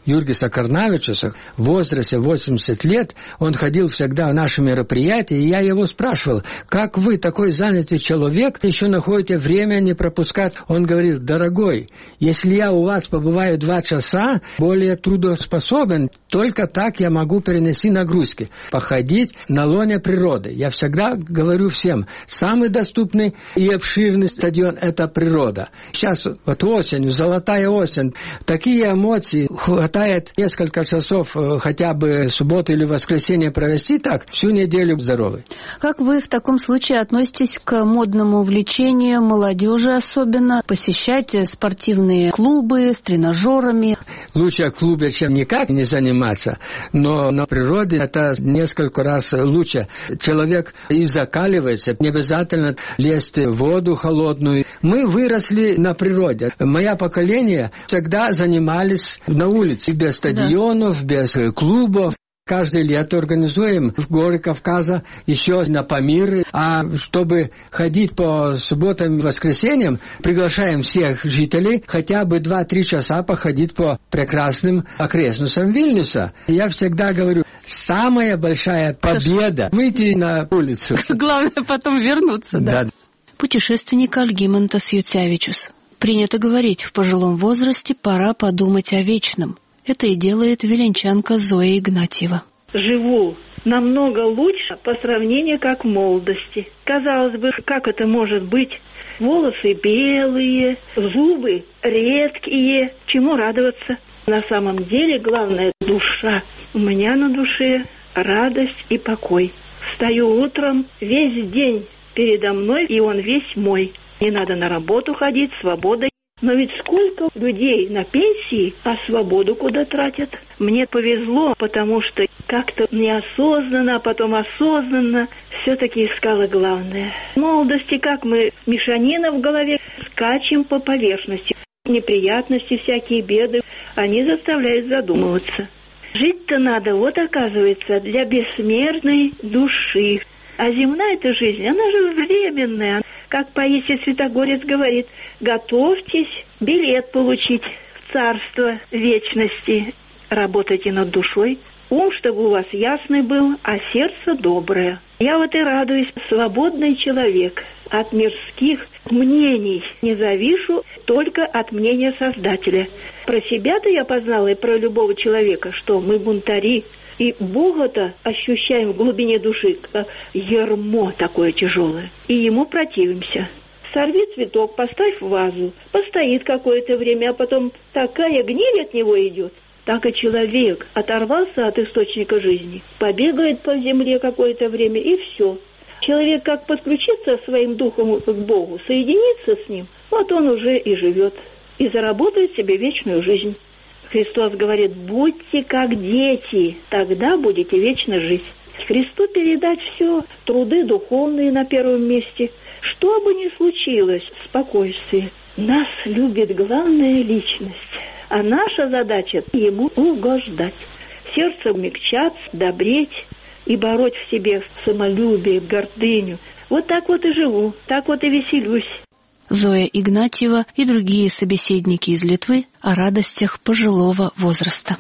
Юргиса Карнавичуса в возрасте 80 лет, он ходил всегда в наши мероприятия, и я его спрашивал, как вы, такой занятый человек, еще находите время не пропускать? Он говорит, дорогой, если я у вас побываю 2 часа, более трудоспособен, только так я могу перенести нагрузки, походить на лоне природы. Я всегда говорю всем, самый доступный и обширный стадион – это природа. Сейчас вот осенью, золотая осень, такие эмоции, хватает несколько часов хотя бы субботу или воскресенье провести так, всю неделю здоровый. Как вы в таком случае относитесь к модному увлечению молодежи особенно, посещать спортивные клубы с тренажерами? Лучше в клубе, чем никак не заниматься, но на природе это несколько раз лучше. Человек и закаливается, не обязательно лезть в воду холодную. Мы выросли на природе. Мое поколение всегда занимались на улице, без стадионов, без клубов. Каждое лето организуем в горы Кавказа еще на Памиры. А чтобы ходить по субботам и воскресеньям, приглашаем всех жителей хотя бы 2-3 часа походить по прекрасным окрестностям Вильнюса. Я всегда говорю, самая большая победа – выйти на улицу. Главное потом вернуться, да? Путешественник Альгимантас Юцявичус. Принято говорить, в пожилом возрасте пора подумать о вечном. Это и делает виленчанка Зоя Игнатьева. Живу намного лучше по сравнению как в молодости. Казалось бы, как это может быть? Волосы белые, зубы редкие. Чему радоваться? На самом деле, главное – душа. У меня на душе радость и покой. Встаю утром, весь день передо мной, и он весь мой. Не надо на работу ходить, свобода. Но ведь сколько людей на пенсии, а свободу куда тратят? Мне повезло, потому что как-то неосознанно, а потом осознанно все-таки искала главное. В молодости, как мы, мешанина в голове, скачем по поверхности. Неприятности, всякие беды, они заставляют задумываться. Жить-то надо, вот оказывается, для бессмертной души. А земная-то жизнь, она же временная. Как Паисий Святогорец говорит, готовьтесь билет получить в царство вечности. Работайте над душой. Ум, чтобы у вас ясный был, а сердце доброе. Я вот и радуюсь, свободный человек. От мирских мнений не завишу, только от мнения Создателя. Про себя-то я познала и про любого человека, что мы бунтари. И Бога-то ощущаем в глубине души, как ярмо такое тяжелое. И ему противимся. Сорви цветок, поставь в вазу, постоит какое-то время, а потом такая гниль от него идет. Так и человек оторвался от источника жизни, побегает по земле какое-то время, и все. Человек как подключится своим духом к Богу, соединится с ним, вот он уже и живет, и заработает себе вечную жизнь. Христос говорит, будьте как дети, тогда будете вечно жить. Христу передать все, труды духовные на первом месте. Что бы ни случилось, спокойствие. Нас любит главная личность, а наша задача ему угождать. Сердце умягчаться, добреть и бороть в себе самолюбие, гордыню. Вот так вот и живу, так вот и веселюсь. Зоя Игнатьева и другие собеседники из Литвы о радостях пожилого возраста.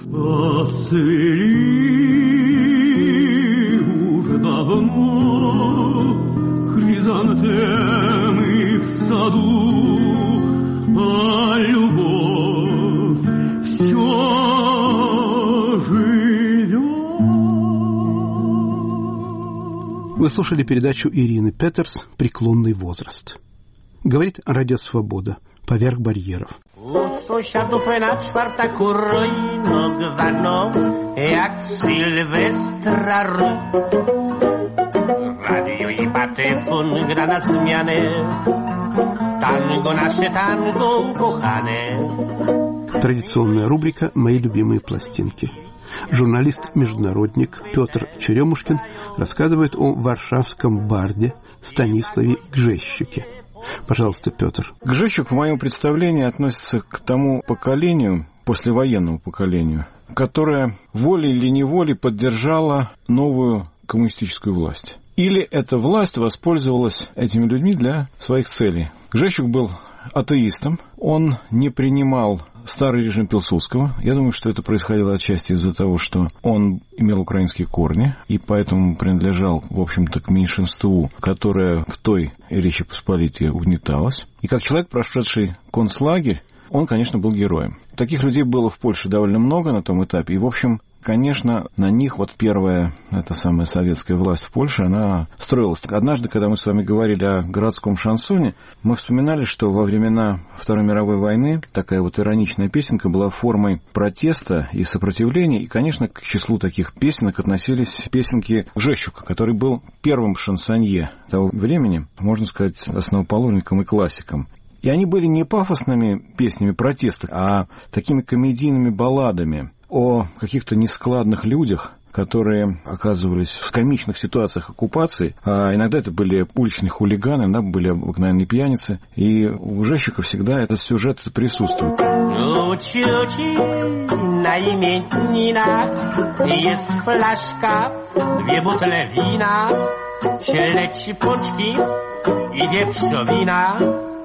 Отцвели уже давно хризантемы в саду, а любовь все живет. Вы слушали передачу Ирины Петерс «Преклонный возраст». Говорит Радио Свобода. Поверх барьеров. U sąsiadów na czwartaku rojno gwano, jak Sylwestra radio i patyfon gra na zmianę, tango nasze tango ukochane. Традиционная рубрика «Мои любимые пластинки». Журналист-международник Петр Черемушкин рассказывает о варшавском барде Станиславе Гжещуке. Пожалуйста, Петр. Гжещук в моем представлении относится к тому поколению, послевоенному поколению, которое волей или неволей поддержало новую коммунистическую власть. Или эта власть воспользовалась этими людьми для своих целей. Гжещук был атеистом, он не принимал старый режим Пилсудского. Я думаю, что это происходило отчасти из-за того, что он имел украинские корни, и поэтому принадлежал, в общем-то, к меньшинству, которое в той Речи Посполитой угнеталось. И как человек, прошедший концлагерь, он, конечно, был героем. Таких людей было в Польше довольно много на том этапе, и, в общем, конечно, на них вот первая, эта самая советская власть в Польше, она строилась. Однажды, когда мы с вами говорили о городском шансоне, мы вспоминали, что во времена Второй мировой войны такая вот ироничная песенка была формой протеста и сопротивления, и, конечно, к числу таких песенок относились песенки Гжещука, который был первым шансонье того времени, можно сказать, основоположником и классиком. И они были не пафосными песнями протеста, а такими комедийными балладами о каких-то нескладных людях, которые оказывались в комичных ситуациях оккупации, а иногда это были уличные хулиганы, иногда были обыкновенные пьяницы, и у Гжещука всегда этот сюжет присутствует. На imienninach jest flaszka, 2 butle wina, śledzi pączki i wieprzowina.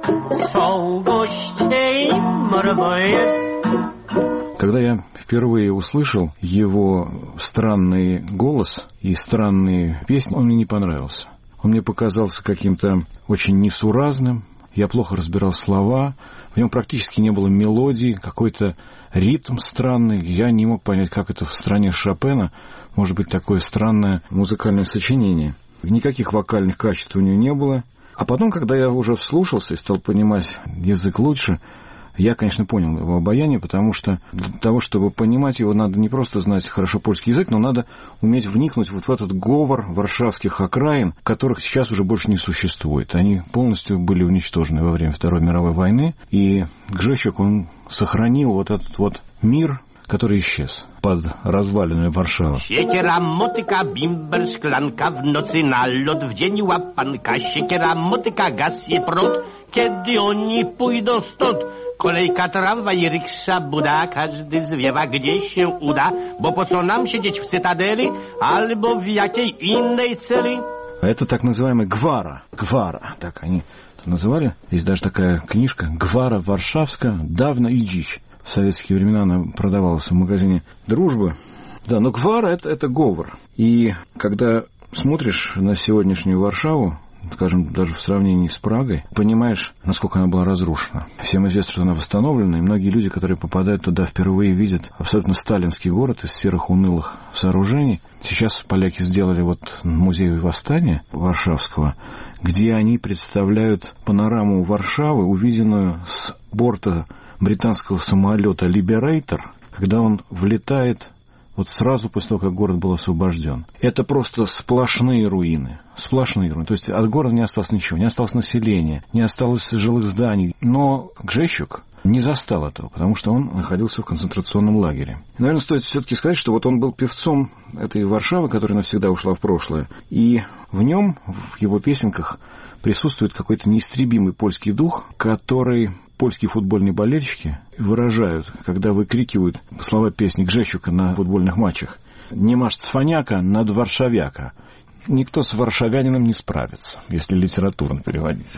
Są goście i morwo jest. Когда я впервые услышал его странный голос и странные песни, он мне не понравился. Он мне показался каким-то очень несуразным, я плохо разбирал слова, в нем практически не было мелодии, какой-то ритм странный. Я не мог понять, как это в стране Шопена может быть такое странное музыкальное сочинение. Никаких вокальных качеств у него не было. А потом, когда я уже вслушался и стал понимать язык лучше, я, конечно, понял его обаяние, потому что для того, чтобы понимать его, надо не просто знать хорошо польский язык, но надо уметь вникнуть вот в этот говор варшавских окраин, которых сейчас уже больше не существует. Они полностью были уничтожены во время Второй мировой войны, и Гжещук, он сохранил вот этот вот мир, который исчез под развалинами Warszawy. Siekiera, motyka, bimber, szklanka, w nocy nalot, w dzień łapanka. Siekiera, motyka, gaz je prąd, kiedy oni pójdą stąd. Kolejka, tramwaj, riksza, buda, każdy zwiewa, gdzie się uda, bo po co nam siedzieć w cytadeli, albo w jakiej innej celi. Это так называемый гвара. Гвара, так они это называли. Есть даже такая книжка «Гвара Варшавская, давно и дичь». В советские времена она продавалась в магазине «Дружбы». Да, но гвара – это говор. И когда смотришь на сегодняшнюю Варшаву, скажем, даже в сравнении с Прагой, понимаешь, насколько она была разрушена. Всем известно, что она восстановлена, и многие люди, которые попадают туда, впервые видят абсолютно сталинский город из серых унылых сооружений. Сейчас поляки сделали вот музей восстания Варшавского, где они представляют панораму Варшавы, увиденную с борта британского самолета «Liberator», когда он влетает вот сразу после того, как город был освобожден. Это просто сплошные руины. Сплошные руины. То есть от города не осталось ничего. Не осталось населения, не осталось жилых зданий. Но Гжещук не застал этого, потому что он находился в концентрационном лагере. Наверное, стоит все-таки сказать, что вот он был певцом этой Варшавы, которая навсегда ушла в прошлое. И в нем, в его песенках, присутствует какой-то неистребимый польский дух, который польские футбольные болельщики выражают, когда выкрикивают слова песни Гжещука на футбольных матчах. «Не маш цваняка над варшавяка». Никто с варшавянином не справится, если литературно переводить.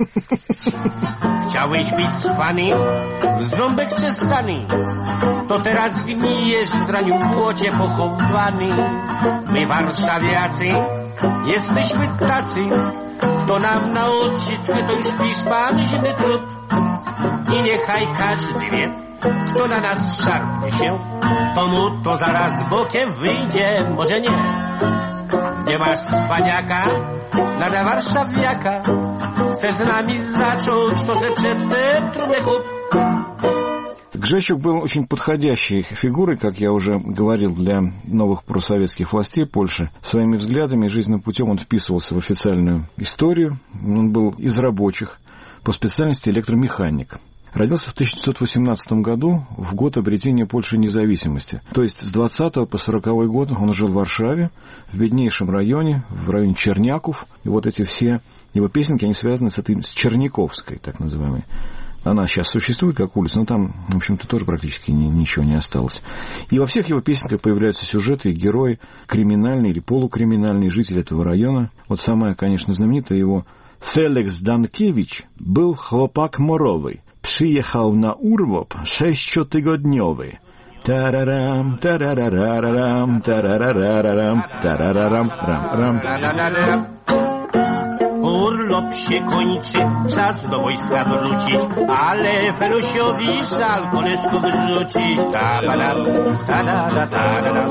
Chciałeś być cwany, w ząbek czesany, to teraz gnijesz w draniu błocie pochowany. My warszawiacy jesteśmy tacy, kto nam na odcisk, to już pisz pan zimy trup. I niechaj każdy wie, kto na nas szarpnie się, to mu to zaraz bokiem wyjdzie, może nie. Nie masz cwaniaka, nada warszawiaka, chce z nami zacząć, to ze przedtem trudny kup. Гжещук был очень подходящей фигурой, как я уже говорил, для новых просоветских властей Польши. Своими взглядами и жизненным путем он вписывался в официальную историю. Он был из рабочих, по специальности электромеханик. Родился в 1918 году, в год обретения Польши независимости. То есть с 20 по 40 год он жил в Варшаве, в беднейшем районе, в районе Черняков. И вот эти все его песенки, они связаны с Черняковской, так называемой. Она сейчас существует как улица, но там, в общем-то, тоже практически ничего не осталось. И во всех его песенках появляются сюжеты и герои, криминальные или полукриминальные жители этого района. Вот самая, конечно, знаменитая его «Феликс Данкевич был хлопак моровый». przyjechał na urlop 6-tygodniowy. Tararam, tararararam, tararararam, tarararam, ram, ram. Urlop się kończy, czas do wojska wrócić, ale Felusiowi żal koleżków wyrzucić. Ta-da-dam, ta-da-da-da-da-dam,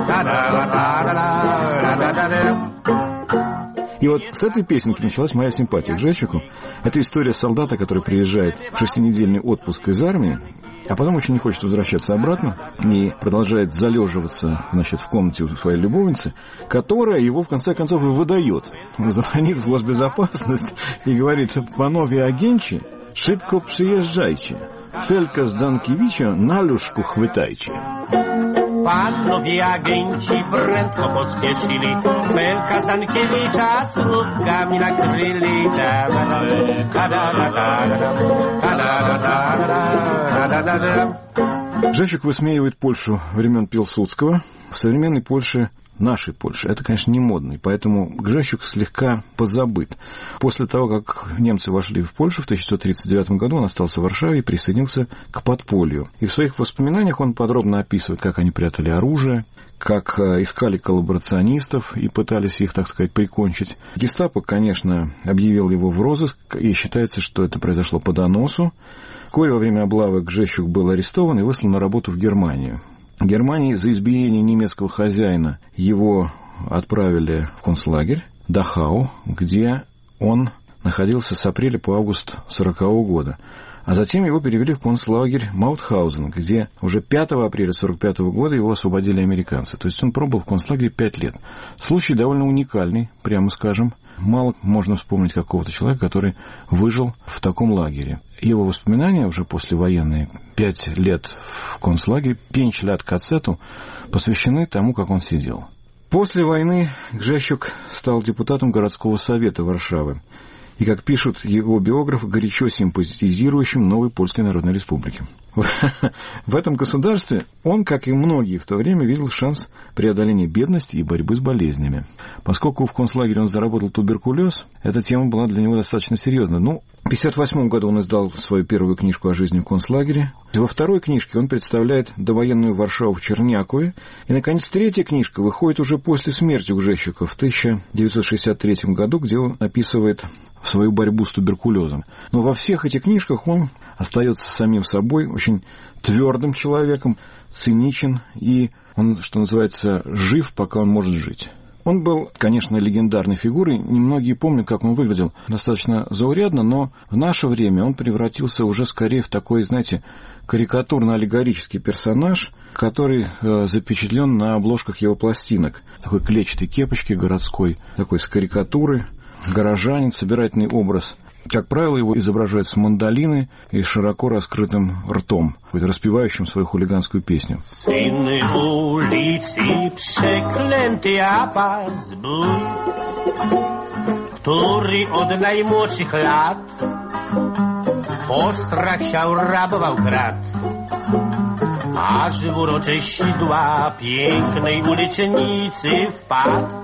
ta-da-da-da-da-da-da-da-da. И вот с этой песенки началась моя симпатия к Жещику. Это история солдата, который приезжает в 6-недельный отпуск из армии, а потом очень не хочет возвращаться обратно и продолжает залеживаться, значит, в комнате у своей любовницы, которая его, в конце концов, и выдает. Он звонит в госбезопасность и говорит: «Панове агенчи, szybko przyjeżdżajcie. Felka Zdankiewicza na luszku chwytajcie». Panowie agenci prędko pospieszyli, Felka Zdankiewicza słupkami nakryli. Жещик высмеивает Польшу времен Пилсудского. В современной Польше, нашей Польше, это, конечно, не модно, и поэтому Гжещик слегка позабыт. После того, как немцы вошли в Польшу в 1939 году, он остался в Варшаве и присоединился к подполью. И в своих воспоминаниях он подробно описывает, как они прятали оружие, как искали коллаборационистов и пытались их, так сказать, прикончить. Гестапо, конечно, объявил его в розыск, и считается, что это произошло по доносу. Вскоре во время облавы Гжещик был арестован и выслан на работу в Германию. В Германии за избиение немецкого хозяина его отправили в концлагерь Дахау, где он находился с апреля по август 1940 года. А затем его перевели в концлагерь Маутхаузен, где уже 5 апреля 1945 года его освободили американцы. То есть он пробыл в концлагере 5 лет. Случай довольно уникальный, прямо скажем. Мало можно вспомнить какого-то человека, который выжил в таком лагере. Его воспоминания уже послевоенные, 5 лет в концлагере, «Пенч лят кацету», посвящены тому, как он сидел. После войны Гжещик стал депутатом городского совета Варшавы. И, как пишут его биографы, горячо симпатизирующим новой Польской Народной Республике. В этом государстве он, как и многие в то время, видел шанс преодоления бедности и борьбы с болезнями. Поскольку в концлагере он заработал туберкулез, эта тема была для него достаточно серьезной. В 1958 году он издал свою первую книжку о жизни в концлагере. Во второй книжке он представляет довоенную Варшаву в Чернякове. И, наконец, третья книжка выходит уже после смерти Гжещика в 1963 году, где он описывает свою борьбу с туберкулезом. Но во всех этих книжках он остается самим собой, очень твердым человеком, циничен, и он, что называется, жив, пока он может жить. Он был, конечно, легендарной фигурой. Немногие помнят, как он выглядел. Достаточно заурядно, но в наше время он превратился уже скорее в такой, знаете, карикатурно-аллегорический персонаж, который запечатлен на обложках его пластинок. Такой клетчатой кепочки городской, такой с карикатуры. Горожанин, собирательный образ. Как правило, его изображают с мандолиной и широко раскрытым ртом, распевающим свою хулиганскую песню. Syny ulicy, przeklęty apazbój, który od najmłodszych lat postrach siał rabował krat, aż w urocze sidła pięknej ulicznicy wpadł.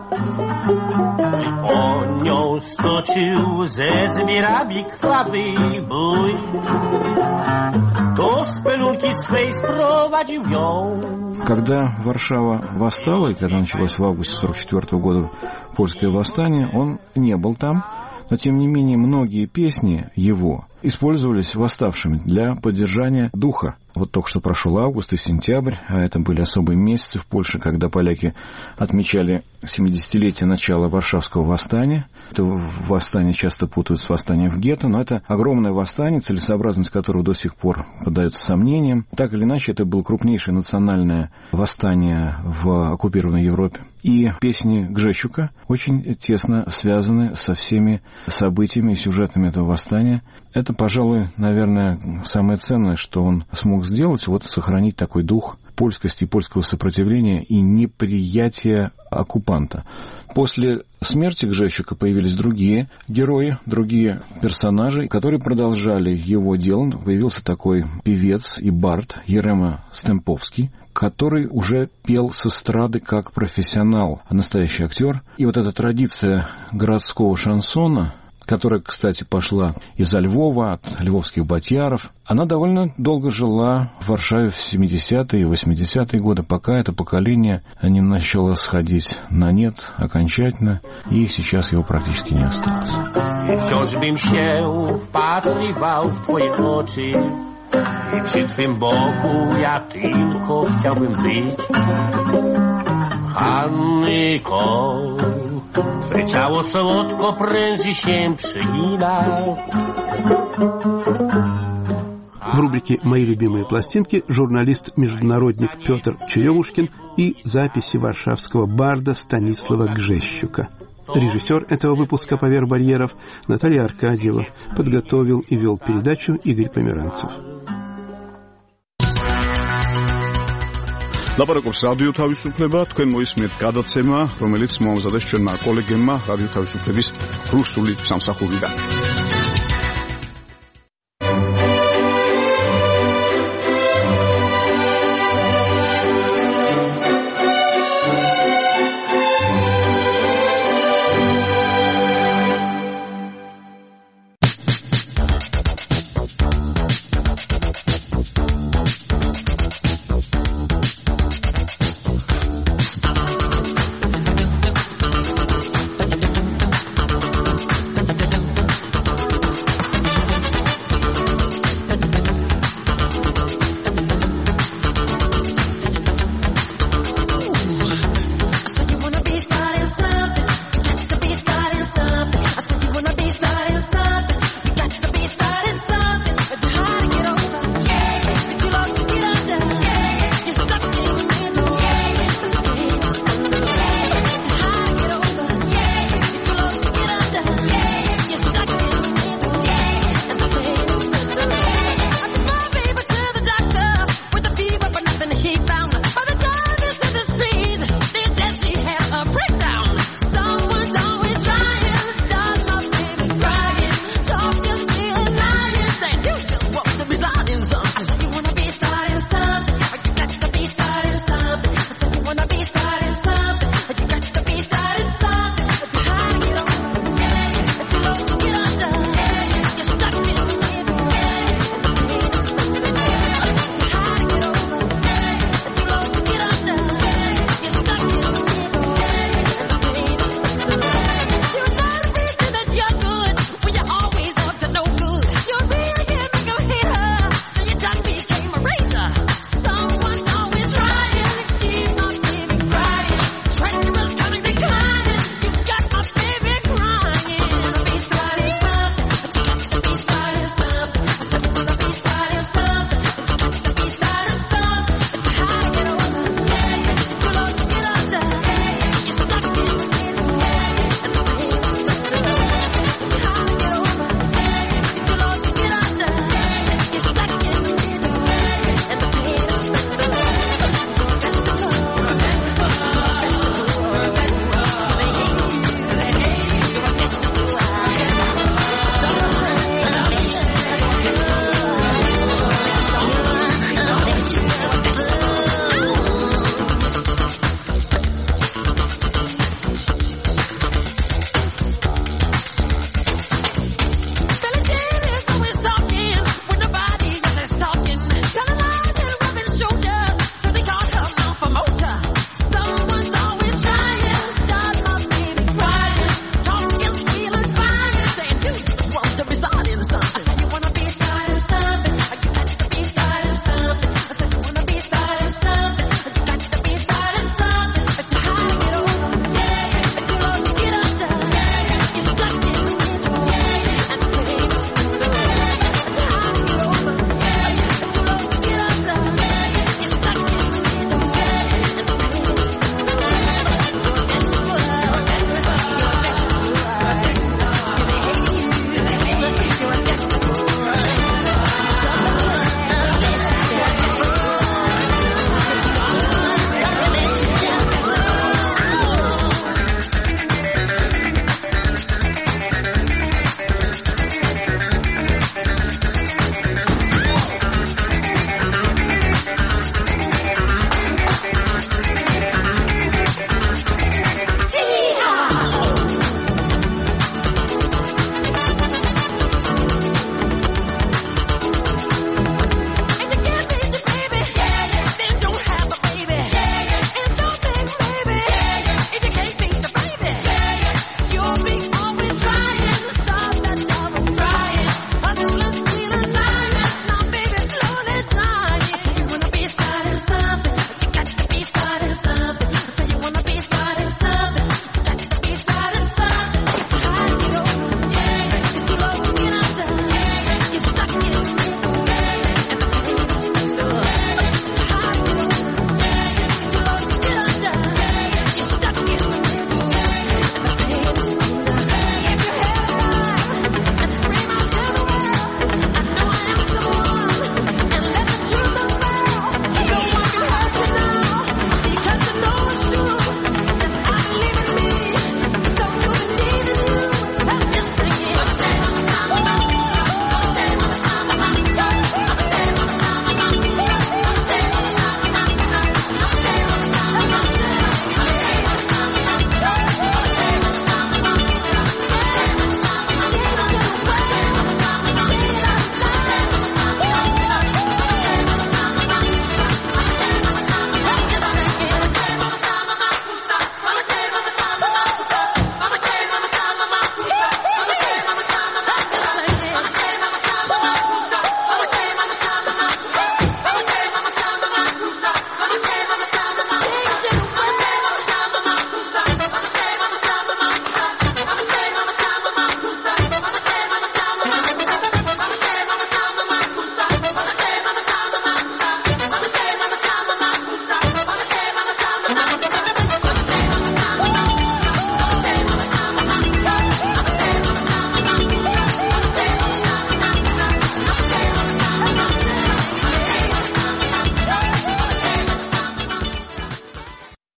O nią stoczył ze zbierami krwawy bój, to z pelunki swej sprowadził ją. Когда Варшава восстала, и когда началось в августе 1944 года польское восстание, он не был там, но тем не менее многие песни его использовались восставшими для поддержания духа. Вот только что прошел август и сентябрь, а это были особые месяцы в Польше, когда поляки отмечали 70-летие начала Варшавского восстания. Это восстание часто путают с восстанием в гетто, но это огромное восстание, целесообразность которого до сих пор поддается сомнениям. Так или иначе, это было крупнейшее национальное восстание в оккупированной Европе. И песни Гжещика очень тесно связаны со всеми событиями и сюжетами этого восстания. Это, пожалуй, наверное, самое ценное, что он смог сделать, вот сохранить такой дух польскости, польского сопротивления и неприятия оккупанта. После смерти Гжещика появились другие герои, другие персонажи, которые продолжали его дело. Появился такой певец и бард Ерема Стемповский, который уже пел с эстрады как профессионал, настоящий актер. И вот эта традиция городского шансона, которая, кстати, пошла из Львова, от львовских батьяров, она довольно долго жила в Варшаве в 70-е и 80-е годы, пока это поколение не начало сходить на нет окончательно, и сейчас его практически не осталось. Wciąż bym się wpatrywał w twoje oczy i przy twym boku ja tylko chciałbym być. Hannyko, twoje ciało słodko pręży się przygina. В рубрике «Мои любимые пластинки» журналист-международник Петр Черемушкин и записи варшавского барда Станислава Гжещука. Режиссер этого выпуска «Поверх барьеров» Наталья Аркадьева. Подготовил и вел передачу Игорь Померанцев. ლაპარაკობს რადიო თავისუფლება, თქვენ მოისმენთ გადაცემა, რომელიც მოამზადეს ჩვენმა კოლეგებმა რადიო თავისუფლების რუსული სამსახურიდან.